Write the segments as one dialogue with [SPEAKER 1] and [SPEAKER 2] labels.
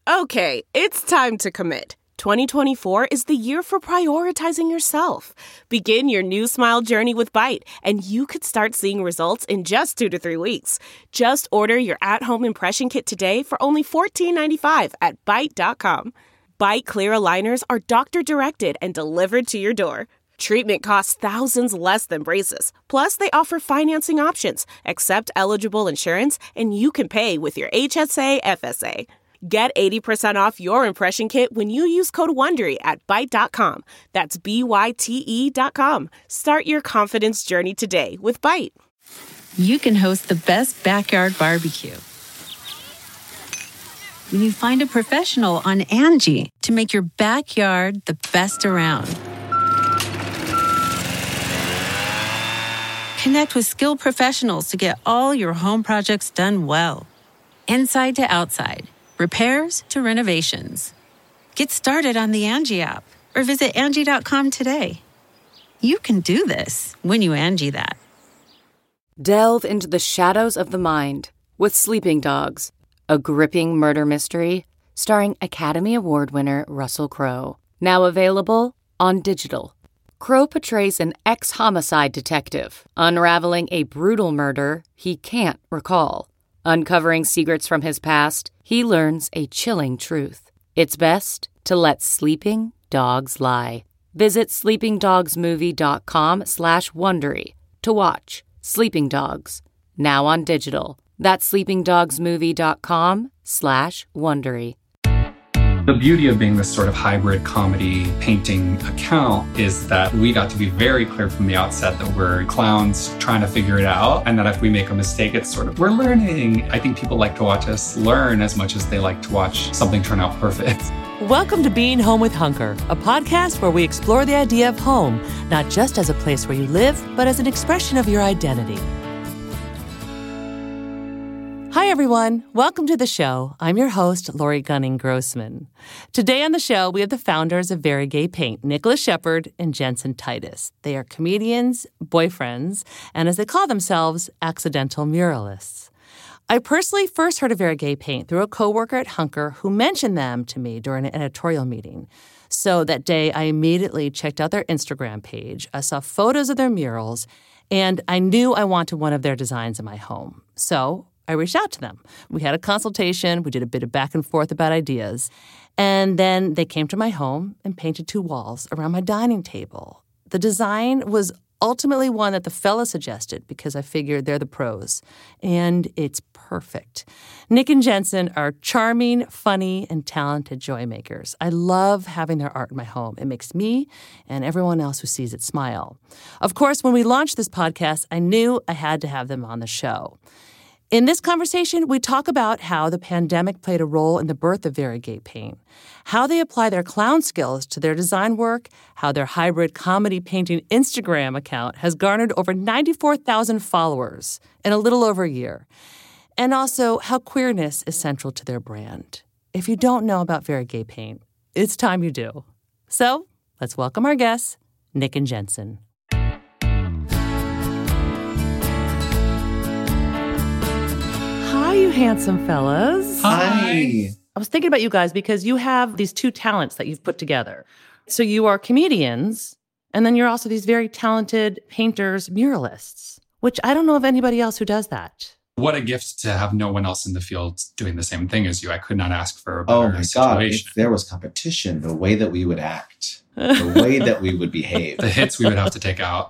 [SPEAKER 1] Okay, it's time to commit. 2024 is the year for prioritizing yourself. Begin your new smile journey with Byte, and you could start seeing results in just 2 to 3 weeks. Just order your at-home impression kit today for only $14.95 at Byte.com. Byte Clear aligners are doctor-directed and delivered to your door. Treatment costs thousands less than braces. Plus, they offer financing options, accept eligible insurance, and you can pay with your HSA FSA. Get 80% off your impression kit when you use code WONDERY at Byte.com. That's BYTE.com. Start your confidence journey today with Byte.
[SPEAKER 2] You can host the best backyard barbecue when you find a professional on Angie to make your backyard the best around. Connect with skilled professionals to get all your home projects done well. Inside to outside. Repairs to renovations. Get started on the Angie app or visit Angie.com today. You can do this when you Angie that.
[SPEAKER 3] Delve into the shadows of the mind with Sleeping Dogs, a gripping murder mystery starring Academy Award winner Russell Crowe. Now available on digital. Crowe portrays an ex-homicide detective unraveling a brutal murder he can't recall. Uncovering secrets from his past, he learns a chilling truth. It's best to let sleeping dogs lie. Visit sleepingdogsmovie.com/Wondery to watch Sleeping Dogs, now on digital. That's sleepingdogsmovie.com/Wondery.
[SPEAKER 4] The beauty of being this sort of hybrid comedy painting account is that we got to be very clear from the outset that we're clowns trying to figure it out, and that if we make a mistake, it's sort of, we're learning. I think people like to watch us learn as much as they like to watch something turn out perfect.
[SPEAKER 5] Welcome to Being Home with Hunker, a podcast where we explore the idea of home, not just as a place where you live, but as an expression of your identity. Hi, everyone. Welcome to the show. I'm your host, Lori Gunning-Grossman. Today on the show, we have the founders of Very Gay Paint, Nicholas Shepard and Jensen Titus. They are comedians, boyfriends, and as they call themselves, accidental muralists. I personally first heard of Very Gay Paint through a coworker at Hunker who mentioned them to me during an editorial meeting. So that day, I immediately checked out their Instagram page. I saw photos of their murals, and I knew I wanted one of their designs in my home. So I reached out to them. We had a consultation. We did a bit of back and forth about ideas. And then they came to my home and painted 2 walls around my dining table. The design was ultimately one that the fella suggested because I figured they're the pros. And it's perfect. Nick and Jensen are charming, funny, and talented joy makers. I love having their art in my home. It makes me and everyone else who sees it smile. Of course, when we launched this podcast, I knew I had to have them on the show. In this conversation, we talk about how the pandemic played a role in the birth of Very Gay Paint, how they apply their clown skills to their design work, how their hybrid comedy painting Instagram account has garnered over 94,000 followers in a little over a year, and also how queerness is central to their brand. If you don't know about Very Gay Paint, it's time you do. So let's welcome our guests, Nick and Jensen. Hi, you handsome fellas.
[SPEAKER 4] Hi.
[SPEAKER 5] I was thinking about you guys because you have these 2 talents that you've put together. So you are comedians, and then you're also these very talented painters, muralists, which I don't know of anybody else who does that.
[SPEAKER 4] What a gift to have no one else in the field doing the same thing as you. I could not ask for a better situation.
[SPEAKER 6] God, if there was competition, the way that we would act, the way that we would behave.
[SPEAKER 4] The hits we would have to take out.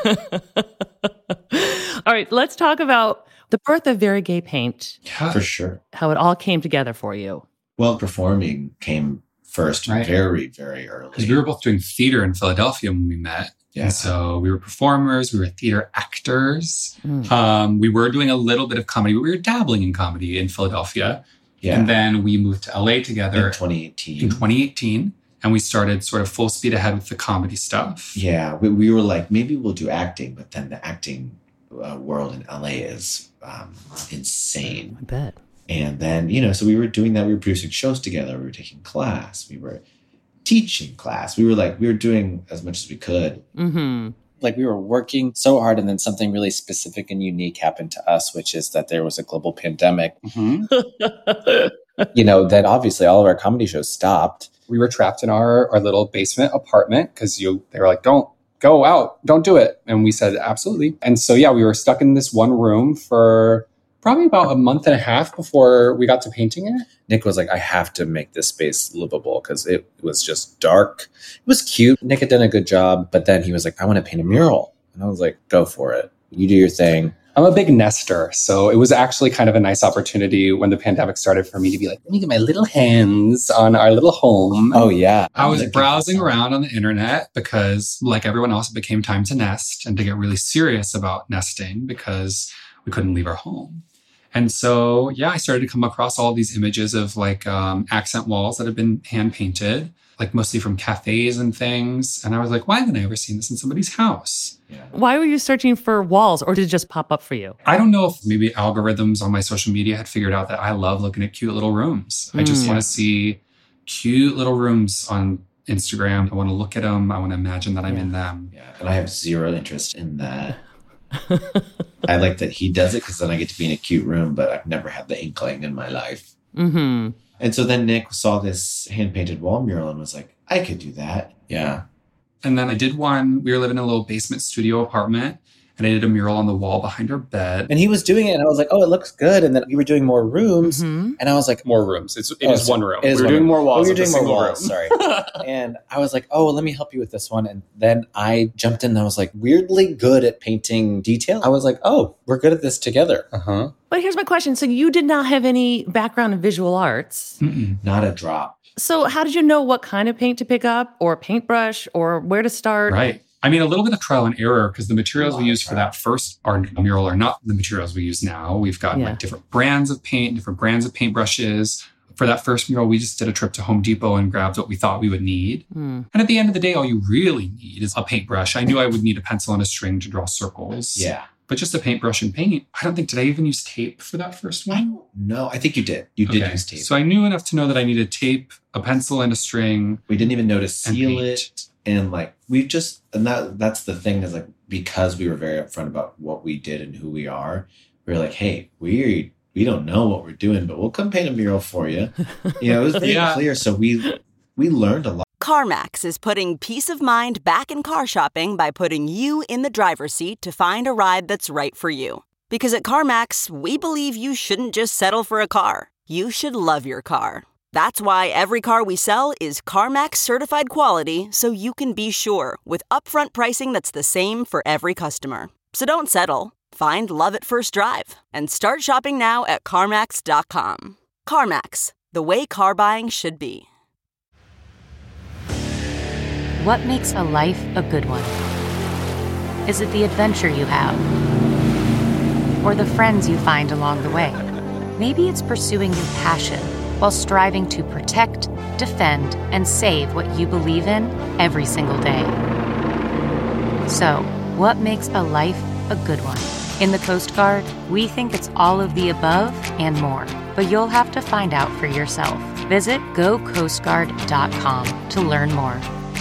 [SPEAKER 5] All right, let's talk about the birth of Very Gay Paint.
[SPEAKER 6] Yeah, for sure.
[SPEAKER 5] How it all came together for you.
[SPEAKER 6] Well, performing came first, right? Very, very early.
[SPEAKER 4] Because we were both doing theater in Philadelphia when we met. Yeah. And so we were performers, we were theater actors. We were doing a little bit of comedy, but we were dabbling in comedy in Philadelphia. Yeah. And then we moved to LA together.
[SPEAKER 6] In 2018.
[SPEAKER 4] And we started sort of full speed ahead with the comedy stuff.
[SPEAKER 6] Yeah. We were like, maybe we'll do acting, but then the acting world in LA is insane.
[SPEAKER 5] I bet.
[SPEAKER 6] And then, so we were doing that. We were producing shows together. We were taking class. We were teaching class. We were doing as much as we could.
[SPEAKER 5] Mm-hmm.
[SPEAKER 7] Like we were working so hard, and then something really specific and unique happened to us, which is that there was a global pandemic.
[SPEAKER 5] Mm-hmm.
[SPEAKER 7] then obviously all of our comedy shows stopped.
[SPEAKER 4] We were trapped in our little basement apartment because they were like, don't go out, don't do it. And we said, absolutely. And so, we were stuck in this one room for probably about a month and a half before we got to painting it.
[SPEAKER 7] Nick was like, I have to make this space livable because it was just dark. It was cute. Nick had done a good job, but then he was like, I want to paint a mural. And I was like, go for it. You do your thing.
[SPEAKER 4] I'm a big nester, so it was actually kind of a nice opportunity when the pandemic started for me to be like, let me get my little hands on our little home.
[SPEAKER 7] Oh, yeah.
[SPEAKER 4] I was browsing around on the internet because, like everyone else, it became time to nest and to get really serious about nesting because we couldn't leave our home. And so, I started to come across all these images of like accent walls that have been hand painted, like mostly from cafes and things. And I was like, why haven't I ever seen this in somebody's house?
[SPEAKER 6] Yeah.
[SPEAKER 5] Why were you searching for walls, or did it just pop up for you?
[SPEAKER 4] I don't know if maybe algorithms on my social media had figured out that I love looking at cute little rooms. I just want to see cute little rooms on Instagram. I want to look at them. I want to imagine that I'm in them.
[SPEAKER 6] Yeah, and I have zero interest in that. I like that he does it because then I get to be in a cute room, but I've never had the inkling in my life.
[SPEAKER 5] Mm-hmm.
[SPEAKER 6] And so then Nick saw this hand-painted wall mural and was like, I could do that. Yeah.
[SPEAKER 4] And then I did one. We were living in a little basement studio apartment, and I did a mural on the wall behind our bed.
[SPEAKER 7] And he was doing it, and I was like, oh, it looks good. And then we were doing more rooms, and I was like,
[SPEAKER 4] more rooms. It is one room.
[SPEAKER 7] We were
[SPEAKER 4] doing more walls.
[SPEAKER 7] We were doing more walls, sorry. And I was like, oh, well, let me help you with this one. And then I jumped in, and I was like, weirdly good at painting detail. I was like, oh, we're good at this together.
[SPEAKER 4] Uh-huh.
[SPEAKER 5] But here's my question. So you did not have any background in visual arts.
[SPEAKER 6] Not a drop.
[SPEAKER 5] So how did you know what kind of paint to pick up or paintbrush or where to start?
[SPEAKER 4] Right. I mean, a little bit of trial and error because the materials we used for that first art mural are not the materials we use now. We've got like different brands of paint, different brands of paintbrushes. For that first mural, we just did a trip to Home Depot and grabbed what we thought we would need. And at the end of the day, all you really need is a paintbrush. I knew I would need a pencil and a string to draw circles.
[SPEAKER 6] Yeah.
[SPEAKER 4] But just a paintbrush and paint. I don't think, did I even use tape for that first one?
[SPEAKER 6] No, I think you did. You did use tape.
[SPEAKER 4] So I knew enough to know that I needed tape, a pencil and a string.
[SPEAKER 6] We didn't even know to seal it. And like, that's the thing is like, because we were very upfront about what we did and who we are, we were like, hey, we don't know what we're doing, but we'll come paint a mural for you. It was very clear. So we learned a lot.
[SPEAKER 8] CarMax is putting peace of mind back in car shopping by putting you in the driver's seat to find a ride that's right for you. Because at CarMax, we believe you shouldn't just settle for a car. You should love your car. That's why every car we sell is CarMax certified quality, so you can be sure with upfront pricing that's the same for every customer. So don't settle. Find love at first drive and start shopping now at CarMax.com. CarMax, the way car buying should be.
[SPEAKER 3] What makes a life a good one? Is it the adventure you have? Or the friends you find along the way? Maybe it's pursuing your passion while striving to protect, defend, and save what you believe in every single day. So, what makes a life a good one? In the Coast Guard, we think it's all of the above and more, but you'll have to find out for yourself. Visit gocoastguard.com to learn more.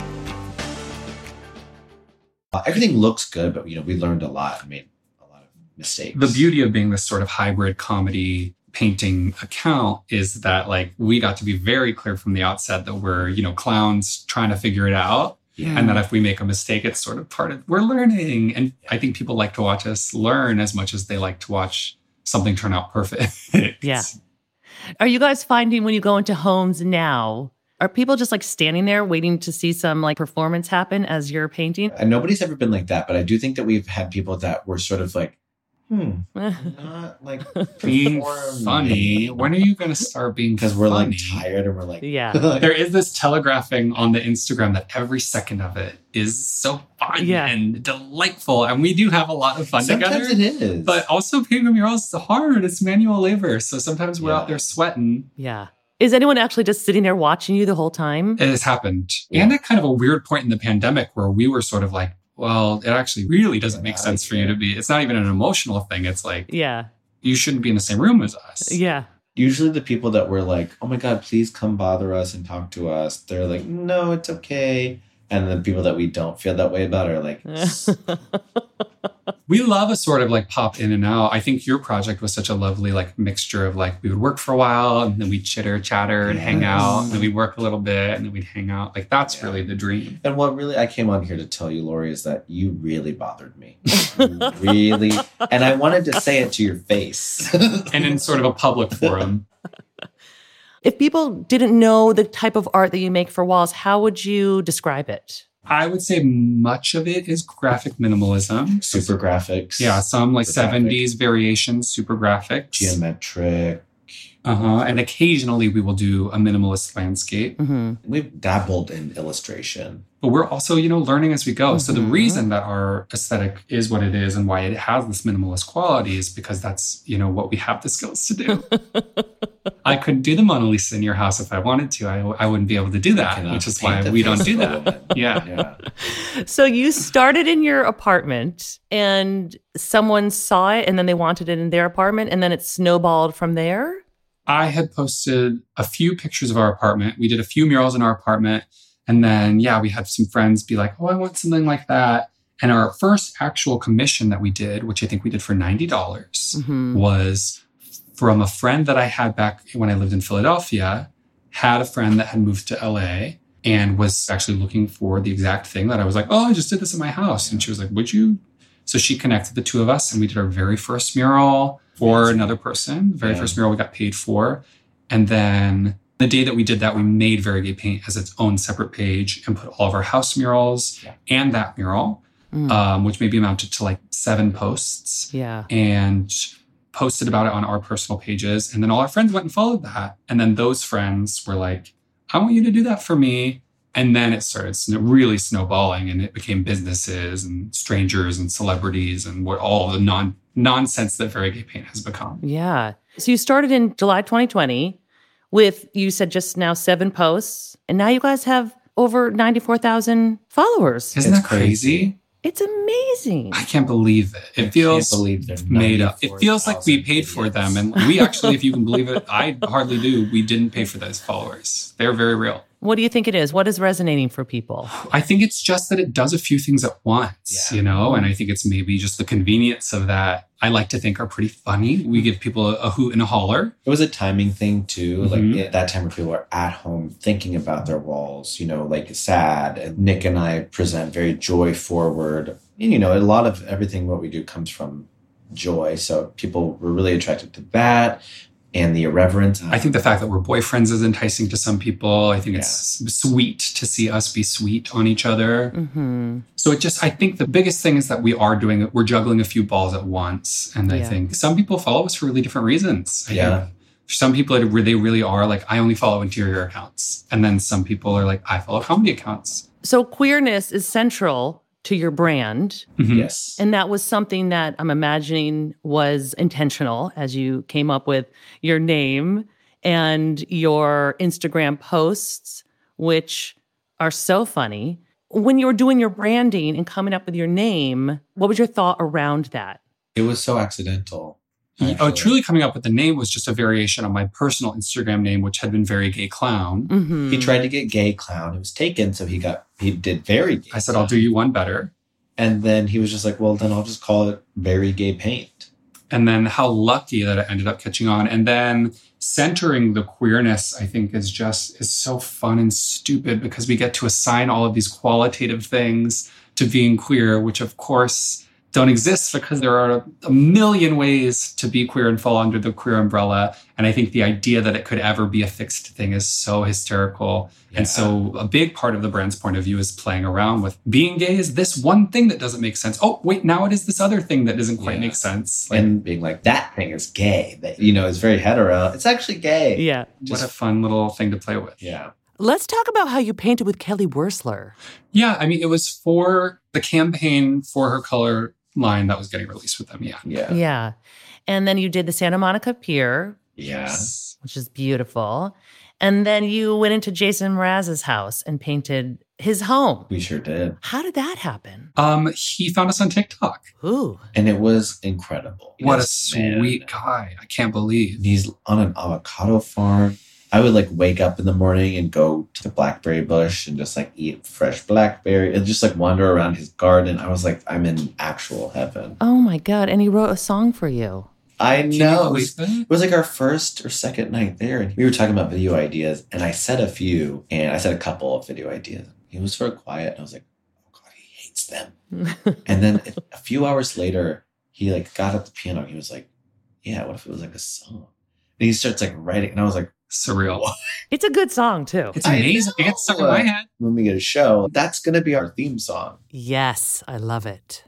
[SPEAKER 6] Everything looks good, but we learned a lot and made a lot of mistakes.
[SPEAKER 4] The beauty of being this sort of hybrid comedy painting account is that like we got to be very clear from the outset that we're, clowns trying to figure it out. Yeah. And that if we make a mistake, it's sort of part of we're learning. And I think people like to watch us learn as much as they like to watch something turn out perfect.
[SPEAKER 5] Yeah. Are you guys finding when you go into homes now, are people just like standing there waiting to see some like performance happen as you're painting?
[SPEAKER 6] And nobody's ever been like that, but I do think that we've had people that were sort of like, not like
[SPEAKER 4] being funny. When are you going to start being
[SPEAKER 6] because we're like tired and we're like,
[SPEAKER 4] there is this telegraphing on the Instagram that every second of it is so fun and delightful. And we do have a lot of fun together.
[SPEAKER 6] Sometimes it is.
[SPEAKER 4] But also painting murals is hard. It's manual labor. So sometimes we're out there sweating.
[SPEAKER 5] Yeah. Is anyone actually just sitting there watching you the whole time?
[SPEAKER 4] It has happened. Yeah. And at kind of a weird point in the pandemic where we were sort of like, well, it actually really doesn't make sense for you to be. It's not even an emotional thing. It's like, you shouldn't be in the same room as us.
[SPEAKER 5] Yeah.
[SPEAKER 6] Usually the people that were like, oh my God, please come bother us and talk to us. They're like, no, it's okay. And the people that we don't feel that way about are like,
[SPEAKER 4] We love a sort of like pop in and out. I think your project was such a lovely like mixture of like we would work for a while and then we'd chitter chatter and hang out and then we'd work a little bit and then we'd hang out. Like that's really the dream.
[SPEAKER 6] And what really I came on here to tell you, Lori, is that you really bothered me. You really, and I wanted to say it to your face.
[SPEAKER 4] And in sort of a public forum.
[SPEAKER 5] If people didn't know the type of art that you make for walls, how would you describe it?
[SPEAKER 4] I would say much of it is graphic minimalism.
[SPEAKER 6] Super graphics.
[SPEAKER 4] Yeah, some like
[SPEAKER 6] Super
[SPEAKER 4] 70s variations, super graphics.
[SPEAKER 6] Geometric.
[SPEAKER 4] And occasionally we will do a minimalist landscape.
[SPEAKER 6] We've dabbled in illustration.
[SPEAKER 4] But we're also, learning as we go. So the reason that our aesthetic is what it is and why it has this minimalist quality is because that's, what we have the skills to do. I could do the Mona Lisa in your house if I wanted to. I wouldn't be able to do that, which is why we don't do that. Yeah.
[SPEAKER 5] So you started in your apartment and someone saw it and then they wanted it in their apartment and then it snowballed from there?
[SPEAKER 4] I had posted a few pictures of our apartment. We did a few murals in our apartment. And then, we had some friends be like, oh, I want something like that. And our first actual commission that we did, which I think we did for $90, was from a friend that I had back when I lived in Philadelphia, had a friend that had moved to LA and was actually looking for the exact thing that I was like, oh, I just did this in my house. And she was like, would you? So she connected the two of us and we did our very first mural for another person, the very first mural we got paid for. And then the day that we did that, we made Very Gay Paint as its own separate page and put all of our house murals and that mural, which maybe amounted to like 7 posts. And posted about it on our personal pages. And then all our friends went and followed that. And then those friends were like, I want you to do that for me. And then it started really snowballing and it became businesses and strangers and celebrities and what all the nonsense that Very Gay Paint has become.
[SPEAKER 5] Yeah. So you started in July 2020 with, you said just now 7 posts. And now you guys have over 94,000 followers.
[SPEAKER 4] Isn't that crazy?
[SPEAKER 5] It's amazing.
[SPEAKER 4] I can't believe it. It feels made up. It feels like we paid for them. And we actually, if you can believe it, I hardly do. We didn't pay for those followers. They're very real.
[SPEAKER 5] What do you think it is? What is resonating for people?
[SPEAKER 4] I think it's just that it does a few things at once, And I think it's maybe just the convenience of that. I like to think are pretty funny. We give people a hoot and a holler.
[SPEAKER 6] It was a timing thing too. Like at that time where people are at home thinking about their walls, like sad. And Nick and I present very joy forward. And, a lot of everything what we do comes from joy. So people were really attracted to that. And the irreverence.
[SPEAKER 4] I think the fact that we're boyfriends is enticing to some people. I think it's sweet to see us be sweet on each other. So I think the biggest thing is that we're juggling a few balls at once. And I think some people follow us for really different reasons. I think for some people, they really are like, I only follow interior accounts. And then some people are like, I follow comedy accounts.
[SPEAKER 5] So queerness is central to your brand.
[SPEAKER 6] Yes.
[SPEAKER 5] And that was something that I'm imagining was intentional as you came up with your name and your Instagram posts, which are so funny. When you were doing your branding and coming up with your name, what was your thought around that?
[SPEAKER 6] It was so accidental.
[SPEAKER 4] Truly coming up with the name was just a variation on my personal Instagram name, which had been Very Gay Clown.
[SPEAKER 6] He tried to get Gay Clown. It was taken, so he did Very Gay.
[SPEAKER 4] I said, I'll do you one better.
[SPEAKER 6] And then he was just like, well, then I'll just call it Very Gay Paint.
[SPEAKER 4] And then how lucky that it ended up catching on. And then centering the queerness, I think, is so fun and stupid because we get to assign all of these qualitative things to being queer, which of course don't exist because there are a million ways to be queer and fall under the queer umbrella. And I think the idea that it could ever be a fixed thing is so hysterical. Yeah. And so a big part of the brand's point of view is playing around with being gay is this one thing that doesn't make sense. Oh, wait, now it is this other thing that doesn't quite make sense.
[SPEAKER 6] And being like, that thing is gay. That, is very hetero. It's actually gay.
[SPEAKER 5] Yeah.
[SPEAKER 4] What a fun little thing to play with.
[SPEAKER 6] Yeah.
[SPEAKER 5] Let's talk about how you painted with Kelly Wearstler.
[SPEAKER 4] Yeah, I mean, it was for the campaign for her color line that was getting released with them.
[SPEAKER 5] Yeah. And then you did the Santa Monica Pier.
[SPEAKER 6] Yes.
[SPEAKER 5] Which is beautiful. And then you went into Jason Mraz's house and painted his home.
[SPEAKER 6] We sure did.
[SPEAKER 5] How did that happen?
[SPEAKER 4] He found us on TikTok.
[SPEAKER 5] Ooh.
[SPEAKER 6] And it was incredible.
[SPEAKER 4] What a sweet guy. I can't believe.
[SPEAKER 6] He's on an avocado farm. I would like wake up in the morning and go to the blackberry bush and just like eat fresh blackberry and just like wander around his garden. I was like, I'm in actual heaven.
[SPEAKER 5] Oh my God. And he wrote a song for you.
[SPEAKER 6] I know. It was like our first or second night there. And we were talking about video ideas. And I said a few, and I said a couple of video ideas. He was very quiet. And I was like, oh God, he hates them. And then a few hours later, he like got up the piano. He was like, yeah, what if it was like a song? And he starts like writing. And I was like,
[SPEAKER 4] surreal.
[SPEAKER 5] It's a good song too.
[SPEAKER 4] It's amazing. It gets stuck in my head.
[SPEAKER 6] When we get a show, that's going to be our theme song.
[SPEAKER 5] Yes, I love it.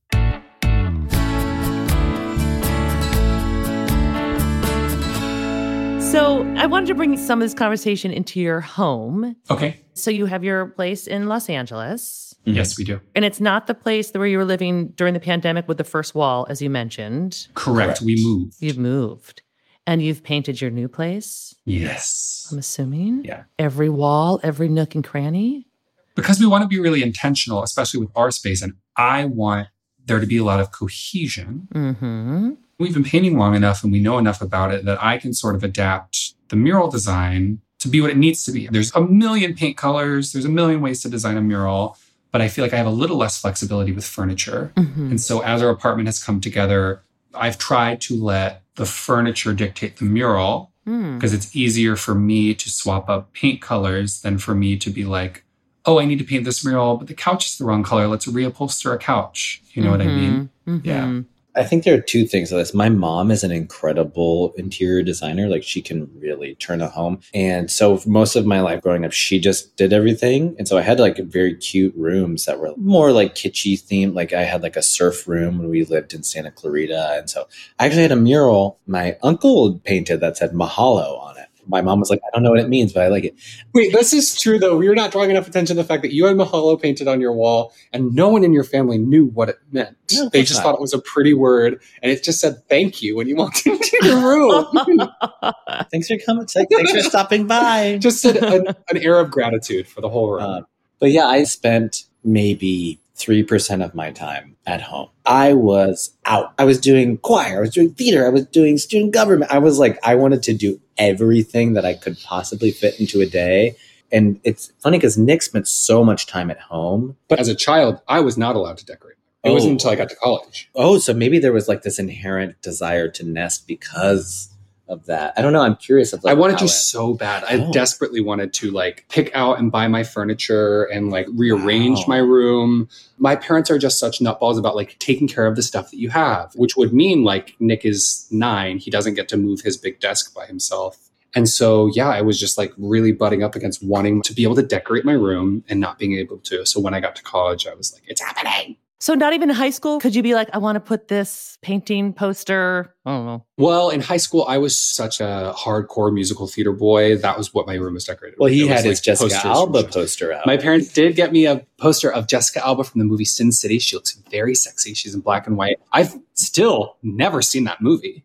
[SPEAKER 5] So I wanted to bring some of this conversation into your home.
[SPEAKER 4] Okay.
[SPEAKER 5] So you have your place in Los Angeles.
[SPEAKER 4] Mm-hmm. Yes, we do.
[SPEAKER 5] And it's not the place where you were living during the pandemic with the first wall, as you mentioned.
[SPEAKER 4] Correct. We moved.
[SPEAKER 5] You've moved. And you've painted your new place?
[SPEAKER 4] Yes.
[SPEAKER 5] I'm assuming?
[SPEAKER 6] Yeah.
[SPEAKER 5] Every wall, every nook and cranny?
[SPEAKER 4] Because we want to be really intentional, especially with our space. And I want there to be a lot of cohesion.
[SPEAKER 5] Mm-hmm.
[SPEAKER 4] We've been painting long enough and we know enough about it that I can sort of adapt the mural design to be what it needs to be. There's a million paint colors. There's a million ways to design a mural. But I feel like I have a little less flexibility with furniture.
[SPEAKER 5] Mm-hmm.
[SPEAKER 4] And so as our apartment has come together, I've tried to let the furniture dictate the mural because it's easier for me to swap up paint colors than for me to be like, oh, I need to paint this mural, but the couch is the wrong color. Let's reupholster a couch. You know what I mean?
[SPEAKER 5] Mm-hmm.
[SPEAKER 4] Yeah.
[SPEAKER 7] I think there are two things to this. My mom is an incredible interior designer. Like she can really turn a home. And so for most of my life growing up, she just did everything. And so I had like very cute rooms that were more like kitschy themed. Like I had like a surf room when we lived in Santa Clarita. And so I actually had a mural my uncle painted that said Mahalo on it. My mom was like, I don't know what it means, but I like it.
[SPEAKER 9] Wait, this is true, though. You're not drawing enough attention to the fact that you had Mahalo painted on your wall and no one in your family knew what it meant.
[SPEAKER 6] No,
[SPEAKER 9] they just thought it was a pretty word and it just said thank you when you walked into your room.
[SPEAKER 6] Thanks for coming. Thanks for stopping by.
[SPEAKER 9] Just said an air of gratitude for the whole room.
[SPEAKER 7] But yeah, I spent maybe 3% of my time at home. I was out. I was doing choir. I was doing theater. I was doing student government. I was like, I wanted to do everything that I could possibly fit into a day. And it's funny because Nick spent so much time at home.
[SPEAKER 9] But as a child, I was not allowed to decorate. It wasn't until I got to college.
[SPEAKER 7] Oh, so maybe there was like this inherent desire to nest because of that. I don't know. I'm curious. Of like,
[SPEAKER 9] I wanted to so bad. I desperately wanted to like pick out and buy my furniture and like rearrange my room. My parents are just such nutballs about like taking care of the stuff that you have, which would mean like Nick is 9. He doesn't get to move his big desk by himself. And so, yeah, I was just like really butting up against wanting to be able to decorate my room and not being able to. So when I got to college, I was like, it's happening.
[SPEAKER 5] So not even in high school, could you be like, I want to put this painting poster? I don't know.
[SPEAKER 9] Well, in high school, I was such a hardcore musical theater boy. That was what my room was decorated
[SPEAKER 7] with. Well, he
[SPEAKER 9] had
[SPEAKER 7] his like Jessica Alba poster out.
[SPEAKER 9] My parents did get me a poster of Jessica Alba from the movie Sin City. She looks very sexy. She's in black and white. I've still never seen that movie.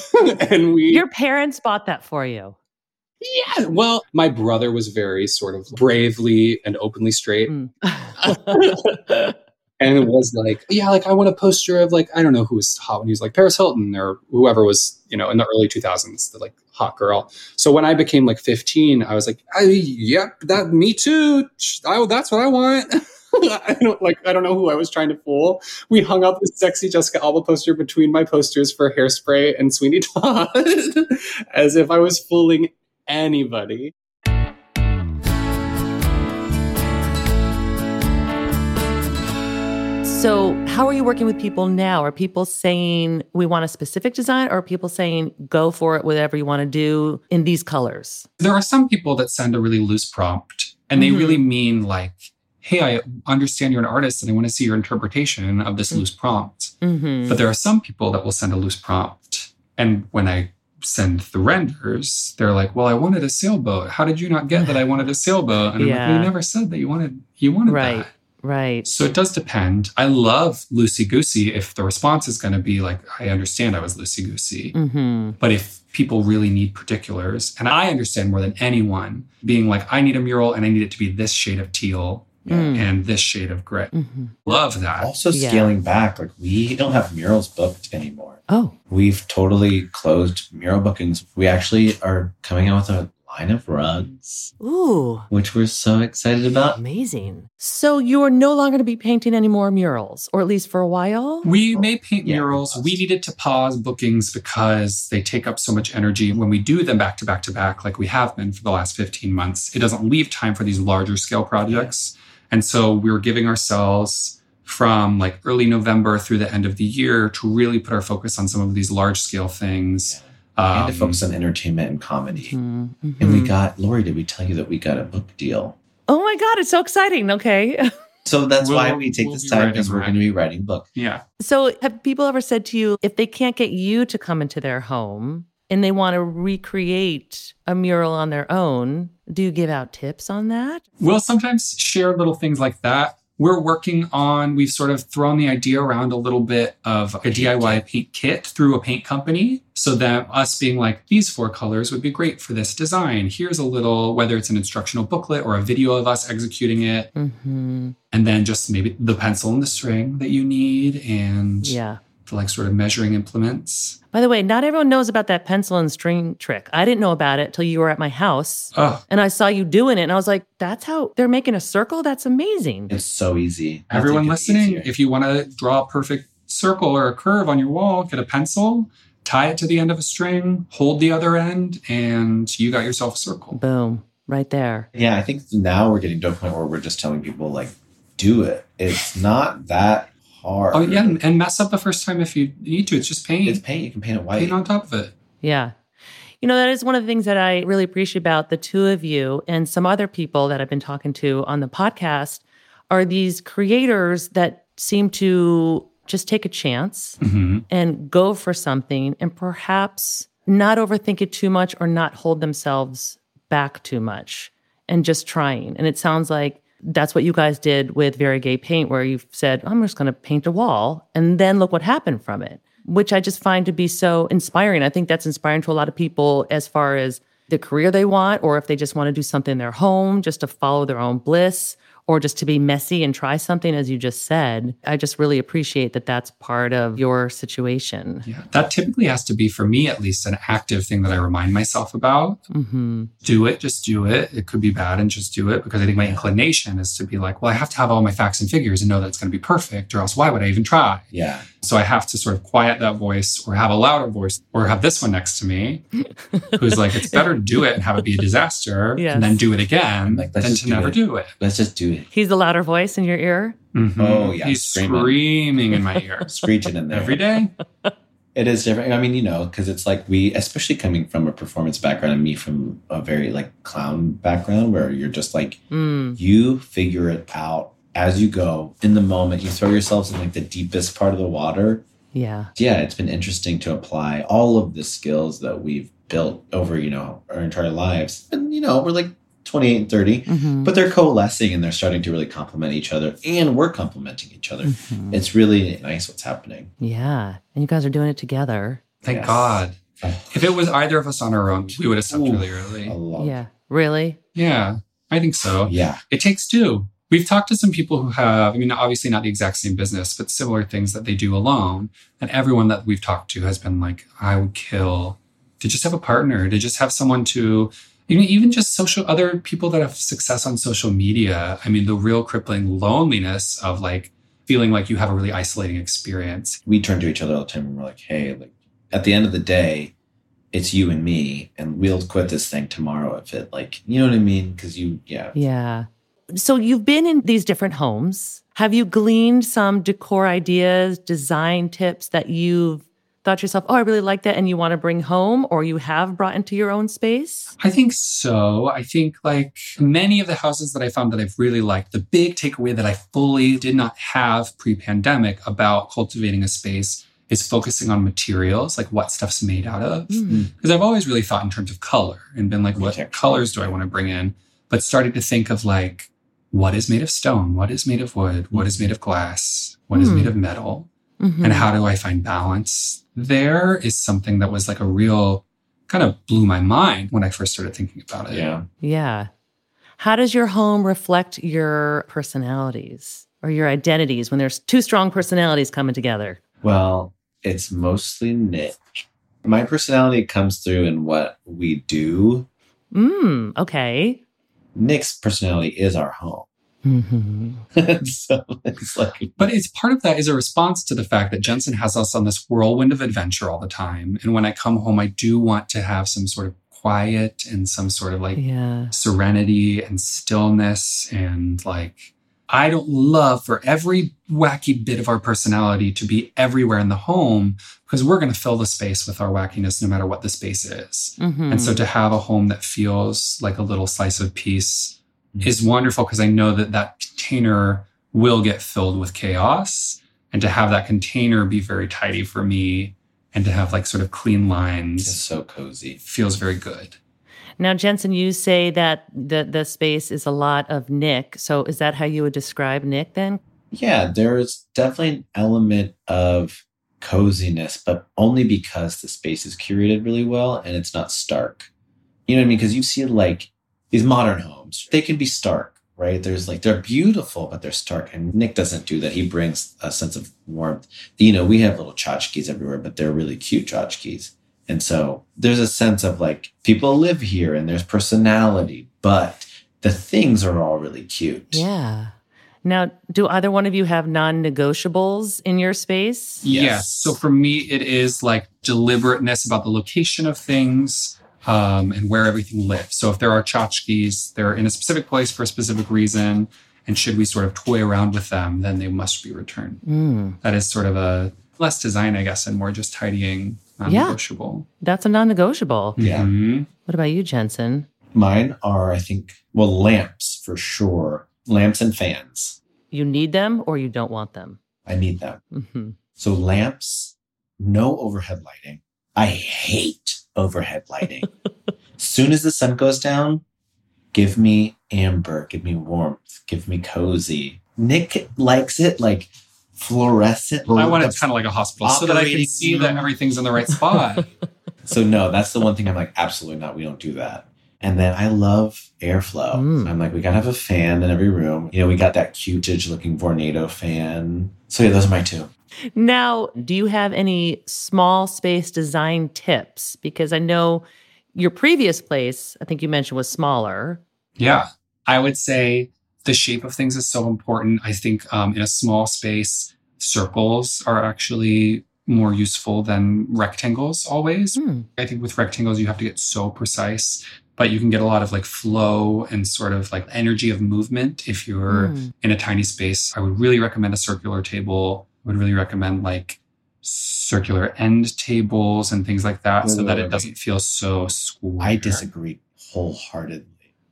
[SPEAKER 5] Your parents bought that for you?
[SPEAKER 9] Yeah. Well, my brother was very sort of bravely and openly straight. And it was like, yeah, like I want a poster of like, I don't know who was hot when he was like Paris Hilton or whoever was, you know, in the early 2000s, the like hot girl. So when I became like 15, I was like, yep, that me too. That's what I want. I don't know who I was trying to fool. We hung up this sexy Jessica Alba poster between my posters for Hairspray and Sweeney Todd as if I was fooling anybody.
[SPEAKER 5] So how are you working with people now? Are people saying we want a specific design, or are people saying go for it, whatever you want to do in these colors?
[SPEAKER 4] There are some people that send a really loose prompt and they really mean like, hey, I understand you're an artist and I want to see your interpretation of this loose prompt. But there are some people that will send a loose prompt. And when I send the renders, they're like, well, I wanted a sailboat. How did you not get that I wanted a sailboat? And I'm like, well, you never said that you wanted that.
[SPEAKER 5] Right.
[SPEAKER 4] So it does depend. I love loosey-goosey if the response is going to be like, I understand I was loosey-goosey. But if people really need particulars, and I understand more than anyone being like, I need a mural and I need it to be this shade of teal and this shade of gray. Love that.
[SPEAKER 6] Also scaling back, like we don't have murals booked anymore.
[SPEAKER 5] Oh.
[SPEAKER 6] We've totally closed mural bookings. We actually are coming out with a line of rugs,
[SPEAKER 5] Ooh.
[SPEAKER 6] which we're so excited about.
[SPEAKER 5] Amazing. So you are no longer going to be painting any more murals, or at least for a while?
[SPEAKER 4] We may paint
[SPEAKER 6] Yeah,
[SPEAKER 4] murals. We needed to pause bookings because they take up so much energy. When we do them back to back to back, like we have been for the last 15 months, it doesn't leave time for these larger scale projects. And so we were giving ourselves from like early November through the end of the year to really put our focus on some of these large scale things.
[SPEAKER 6] And to focus on entertainment and comedy.
[SPEAKER 5] Mm-hmm.
[SPEAKER 6] And we got, Lori, did we tell you that we got a book deal?
[SPEAKER 5] Oh my God, it's so exciting. Okay.
[SPEAKER 6] So that's why we take this time, because we're going to be writing a book.
[SPEAKER 4] Yeah.
[SPEAKER 5] So have people ever said to you, if they can't get you to come into their home and they want to recreate a mural on their own, do you give out tips on that?
[SPEAKER 4] We'll sometimes share little things like that. We've sort of thrown the idea around a little bit of a DIY paint kit through a paint company. So that us being like, these 4 colors would be great for this design. Here's a little, whether it's an instructional booklet or a video of us executing it.
[SPEAKER 5] Mm-hmm.
[SPEAKER 4] And then just maybe the pencil and the string that you need and the like sort of measuring implements.
[SPEAKER 5] By the way, not everyone knows about that pencil and string trick. I didn't know about it till you were at my house. And I saw you doing it. And I was like, that's how they're making a circle? That's amazing.
[SPEAKER 6] It's so easy.
[SPEAKER 4] Everyone listening, if you want to draw a perfect circle or a curve on your wall, get a pencil, tie it to the end of a string, hold the other end, and you got yourself a circle.
[SPEAKER 5] Boom. Right there.
[SPEAKER 6] Yeah, I think now we're getting to a point where we're just telling people, like, do it. It's not that hard.
[SPEAKER 4] Oh, yeah, and mess up the first time if you need to. It's just paint.
[SPEAKER 6] It's paint. You can paint it white.
[SPEAKER 4] Paint on top of it.
[SPEAKER 5] Yeah. You know, that is one of the things that I really appreciate about the two of you and some other people that I've been talking to on the podcast are these creators that seem to just take a chance and go for something and perhaps not overthink it too much or not hold themselves back too much and just trying. And it sounds like that's what you guys did with Very Gay Paint, where you've said, I'm just going to paint a wall and then look what happened from it, which I just find to be so inspiring. I think that's inspiring to a lot of people as far as the career they want, or if they just want to do something in their home, just to follow their own bliss, or just to be messy and try something, as you just said. I just really appreciate that that's part of your situation.
[SPEAKER 4] Yeah, that typically has to be, for me at least, an active thing that I remind myself about. Do it, just do it. It could be bad and just do it, because I think my inclination is to be like, well, I have to have all my facts and figures and know that it's going to be perfect, or else why would I even try?
[SPEAKER 6] Yeah.
[SPEAKER 4] So I have to sort of quiet that voice, or have a louder voice, or have this one next to me who's like, it's better to do it and have it be a disaster and then do it again than to never do it.
[SPEAKER 6] Let's just do it.
[SPEAKER 5] He's the louder voice in your ear?
[SPEAKER 6] Oh, yeah.
[SPEAKER 4] He's screaming in my ear.
[SPEAKER 6] Screeching in there.
[SPEAKER 4] Every day.
[SPEAKER 6] It is different. I mean, you know, because it's like we, especially coming from a performance background and me from a very like clown background where you're just like, you figure it out as you go in the moment. You throw yourselves in like the deepest part of the water.
[SPEAKER 5] Yeah.
[SPEAKER 6] Yeah, it's been interesting to apply all of the skills that we've built over, you know, our entire lives. And, you know, we're like 28 and 30, but they're coalescing and they're starting to really complement each other, and we're complementing each other. It's really nice what's happening.
[SPEAKER 5] Yeah. And you guys are doing it together.
[SPEAKER 4] Thank God. If it was either of us on our own, we would have stopped really early.
[SPEAKER 5] Yeah. Really?
[SPEAKER 4] Yeah, I think so.
[SPEAKER 6] Yeah.
[SPEAKER 4] It takes two. We've talked to some people who have, I mean, obviously not the exact same business, but similar things that they do alone. And everyone that we've talked to has been like, I would kill to just have a partner, to just have someone to, even just other people that have success on social media. I mean, the real crippling loneliness of like feeling like you have a really isolating experience.
[SPEAKER 6] We turn to each other all the time and we're like, hey, like at the end of the day, it's you and me, and we'll quit this thing tomorrow if it, like, you know what I mean? Because
[SPEAKER 5] Yeah. So you've been in these different homes. Have you gleaned some decor ideas, design tips that you've thought to yourself, oh, I really like that, and you want to bring home, or you have brought into your own space?
[SPEAKER 4] I think so. I think like many of the houses that I found that I've really liked, the big takeaway that I fully did not have pre-pandemic about cultivating a space is focusing on materials, like what stuff's made out of. Because I've always really thought in terms of color and been like, what colors do I want to bring in? But starting to think of like, what is made of stone? What is made of wood? What is made of glass? What is made of metal? And how do I find balance? There is something that was like a real kind of blew my mind when I first started thinking about it.
[SPEAKER 5] Yeah. How does your home reflect your personalities or your identities when there's two strong personalities coming together?
[SPEAKER 6] Well, it's mostly Nick. My personality comes through in what we do,
[SPEAKER 5] Okay.
[SPEAKER 6] Nick's personality is our home.
[SPEAKER 5] Mm-hmm.
[SPEAKER 6] So it's like,
[SPEAKER 4] but it's part of that is a response to the fact that Jensen has us on this whirlwind of adventure all the time. And when I come home, I do want to have some sort of quiet and some sort of like serenity and stillness. And like, I don't love for every wacky bit of our personality to be everywhere in the home, because we're going to fill the space with our wackiness no matter what the space is.
[SPEAKER 5] Mm-hmm.
[SPEAKER 4] And so to have a home that feels like a little slice of peace is wonderful, because I know that that container will get filled with chaos. And to have that container be very tidy for me and to have like sort of clean lines.
[SPEAKER 6] It's so cozy.
[SPEAKER 4] Feels very good.
[SPEAKER 5] Now, Jensen, you say that the space is a lot of Nick. So is that how you would describe Nick then?
[SPEAKER 6] Yeah, there's definitely an element of coziness, but only because the space is curated really well and it's not stark. You know what I mean? Because you see like these modern homes, they can be stark, right? There's like, they're beautiful, but they're stark. And Nick doesn't do that. He brings a sense of warmth. You know, we have little tchotchkes everywhere, but they're really cute tchotchkes. And so there's a sense of like, people live here and there's personality, but the things are all really cute.
[SPEAKER 5] Yeah. Now, do either one of you have non-negotiables in your space?
[SPEAKER 4] Yes. So for me, it is like deliberateness about the location of things and where everything lives. So if there are tchotchkes, they're in a specific place for a specific reason. And should we sort of toy around with them, then they must be returned. That is sort of a less design, I guess, and more just tidying, non-negotiable.
[SPEAKER 5] That's a non-negotiable.
[SPEAKER 6] Yeah.
[SPEAKER 4] Mm-hmm.
[SPEAKER 5] What about you, Jensen?
[SPEAKER 6] Mine are, I think, well, lamps for sure. Lamps and fans.
[SPEAKER 5] You need them or you don't want them?
[SPEAKER 6] I need them.
[SPEAKER 5] Mm-hmm.
[SPEAKER 6] So lamps, no overhead lighting. I hate overhead lighting. Soon as the sun goes down, give me amber, give me warmth, give me cozy. Nick likes it like fluorescent.
[SPEAKER 4] I want it kind of like a hospital so that I can see that everything's in the right spot.
[SPEAKER 6] So no, that's the one thing I'm like, absolutely not. We don't do that. And then I love airflow. So I'm like, we gotta have a fan in every room. You know, we got that cutage looking Vornado fan. So yeah, those are my two.
[SPEAKER 5] Now, do you have any small space design tips? Because I know your previous place, I think you mentioned, was smaller.
[SPEAKER 4] Yeah. I would say the shape of things is so important. I think in a small space, circles are actually more useful than rectangles always. I think with rectangles, you have to get so precise, but you can get a lot of like flow and sort of like energy of movement if you're in a tiny space. I would really recommend a circular table. I would really recommend like circular end tables and things like that so that it doesn't feel so square.
[SPEAKER 6] I disagree wholeheartedly.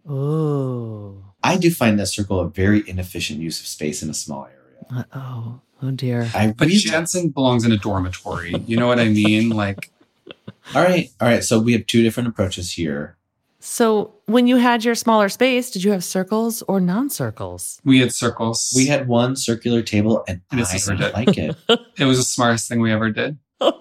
[SPEAKER 5] Oh.
[SPEAKER 6] I do find that circle a very inefficient use of space in a small area.
[SPEAKER 5] Oh dear.
[SPEAKER 4] But Jensen belongs in a dormitory. You know what I mean? Like,
[SPEAKER 6] all right. So we have two different approaches here.
[SPEAKER 5] So when you had your smaller space, did you have circles or non-circles?
[SPEAKER 4] We had circles.
[SPEAKER 6] We had one circular table and I didn't like it.
[SPEAKER 4] It was the smartest thing we ever did.
[SPEAKER 5] Oh,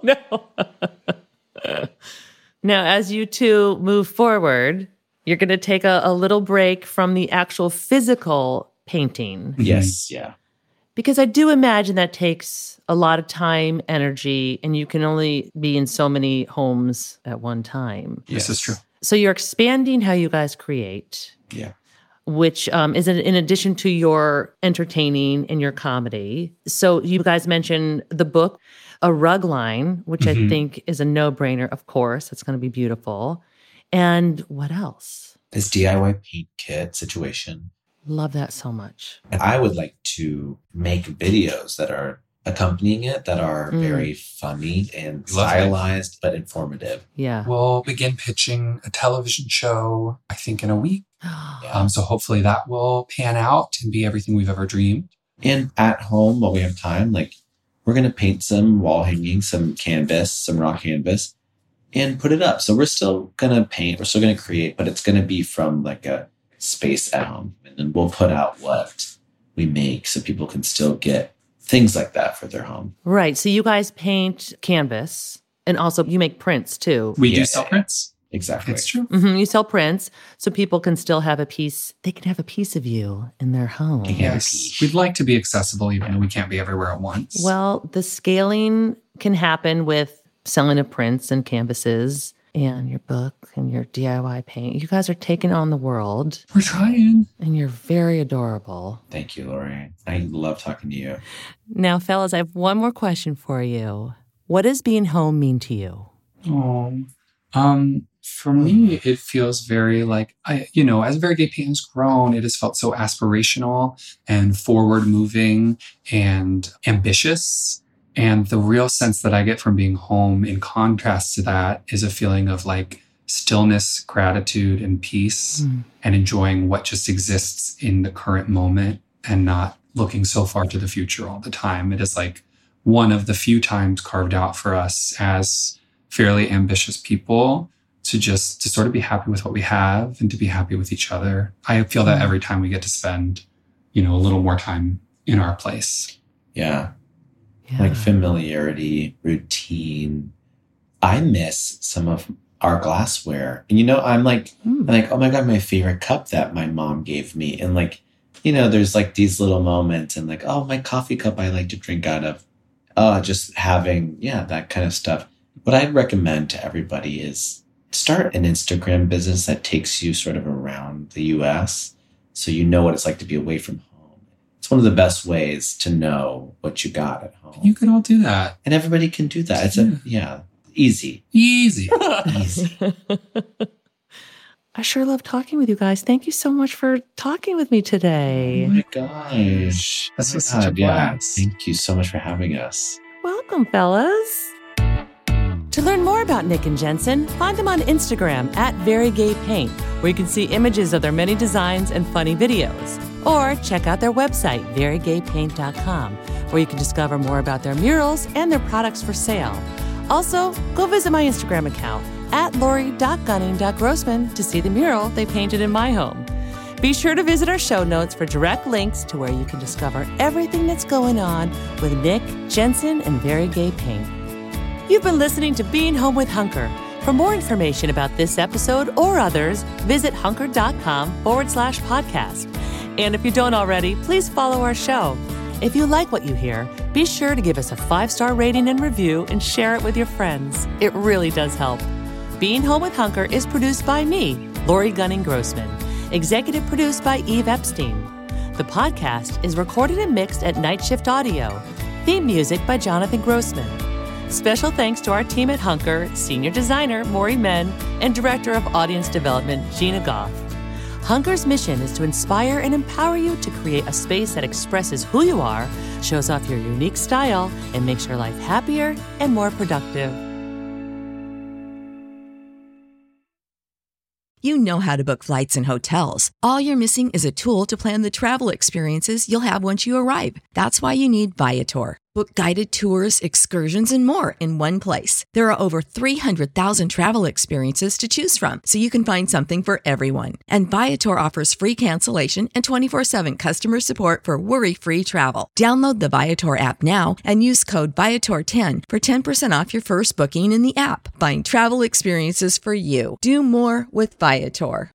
[SPEAKER 5] no. Now, as you two move forward, you're going to take a little break from the actual physical painting.
[SPEAKER 6] Yes, yeah.
[SPEAKER 5] Because I do imagine that takes a lot of time, energy, and you can only be in so many homes at one time.
[SPEAKER 4] Yes, this is true.
[SPEAKER 5] So you're expanding how you guys create.
[SPEAKER 6] Yeah.
[SPEAKER 5] Which is in addition to your entertaining and your comedy. So you guys mentioned the book, A Rug Line, which I think is a no-brainer, of course. It's going to be beautiful. And what else?
[SPEAKER 6] This DIY paint kit situation.
[SPEAKER 5] Love that so much.
[SPEAKER 6] And I would like to make videos that are accompanying it that are very funny and stylized, but informative.
[SPEAKER 5] Yeah.
[SPEAKER 4] We'll begin pitching a television show, I think, in a week. So hopefully that will pan out and be everything we've ever dreamed.
[SPEAKER 6] And at home, while we have time, like we're going to paint some wall hanging, some canvas, some raw canvas, and put it up. So we're still going to paint, we're still going to create, but it's going to be from like a space at home. And then we'll put out what we make so people can still get things like that for their home.
[SPEAKER 5] Right. So you guys paint canvas and also you make prints too.
[SPEAKER 4] We do sell prints.
[SPEAKER 6] Exactly.
[SPEAKER 4] It's true.
[SPEAKER 5] Mm-hmm. You sell prints so people can still have a piece. They can have a piece of you in their home.
[SPEAKER 4] Yes. We'd like to be accessible even though we can't be everywhere at once.
[SPEAKER 5] Well, the scaling can happen with selling of prints and canvases. and your book and your DIY paint. You guys are taking on the world.
[SPEAKER 4] We're trying.
[SPEAKER 5] And you're very adorable.
[SPEAKER 6] Thank you, Lori. I love talking to you.
[SPEAKER 5] Now, fellas, I have one more question for you. What does being home mean to you?
[SPEAKER 4] For me, it feels very like, as Very Gay Paint has grown, it has felt so aspirational and forward moving and ambitious. And the real sense that I get from being home in contrast to that is a feeling of like stillness, gratitude, and peace, and enjoying what just exists in the current moment and not looking so far to the future all the time. It is like one of the few times carved out for us as fairly ambitious people to sort of be happy with what we have and to be happy with each other. I feel that every time we get to spend, a little more time in our place.
[SPEAKER 6] Yeah. Like familiarity, routine. I miss some of our glassware. And, I'm like, oh my God, my favorite cup that my mom gave me. And like, there's like these little moments and like, oh, my coffee cup I like to drink out of. Just having, that kind of stuff. What I'd recommend to everybody is start an Instagram business that takes you sort of around the US so you know what it's like to be away from home. It's one of the best ways to know what you got at home.
[SPEAKER 4] You can all do that.
[SPEAKER 6] And everybody can do that. It's easy.
[SPEAKER 4] Easy.
[SPEAKER 5] I sure love talking with you guys. Thank you so much for talking with me today.
[SPEAKER 6] Oh my gosh.
[SPEAKER 4] This was such a blast.
[SPEAKER 6] Thank you so much for having us.
[SPEAKER 5] Welcome, fellas. To learn more about Nick and Jensen, find them on Instagram at Very Gay Paint, where you can see images of their many designs and funny videos. Or check out their website, verygaypaint.com, where you can discover more about their murals and their products for sale. Also, go visit my Instagram account at lori.gunning.grossman to see the mural they painted in my home. Be sure to visit our show notes for direct links to where you can discover everything that's going on with Nick, Jensen, and Very Gay Paint. You've been listening to Being Home with Hunker. For more information about this episode or others, visit hunker.com/podcast. And if you don't already, please follow our show. If you like what you hear, be sure to give us a 5-star rating and review and share it with your friends. It really does help. Being Home with Hunker is produced by me, Lori Gunning Grossman. Executive produced by Eve Epstein. The podcast is recorded and mixed at Night Shift Audio. Theme music by Jonathan Grossman. Special thanks to our team at Hunker, Senior Designer Maury Men, and Director of Audience Development Gina Goff. Hunker's mission is to inspire and empower you to create a space that expresses who you are, shows off your unique style, and makes your life happier and more productive.
[SPEAKER 10] You know how to book flights and hotels. All you're missing is a tool to plan the travel experiences you'll have once you arrive. That's why you need Viator. Book guided tours, excursions, and more in one place. There are over 300,000 travel experiences to choose from, so you can find something for everyone. And Viator offers free cancellation and 24/7 customer support for worry-free travel. Download the Viator app now and use code Viator10 for 10% off your first booking in the app. Find travel experiences for you. Do more with Viator.